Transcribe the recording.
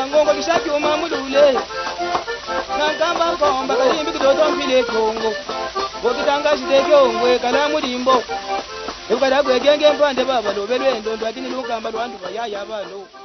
ngongo kishaki umamulule nankamba komba kalimbi kitoto mpile kongo ngokitanga shitekyongwe kala mulimbo ekukadagwe genge mpande baba lobelwe ndondo atini lukamba lwandu bayaya balo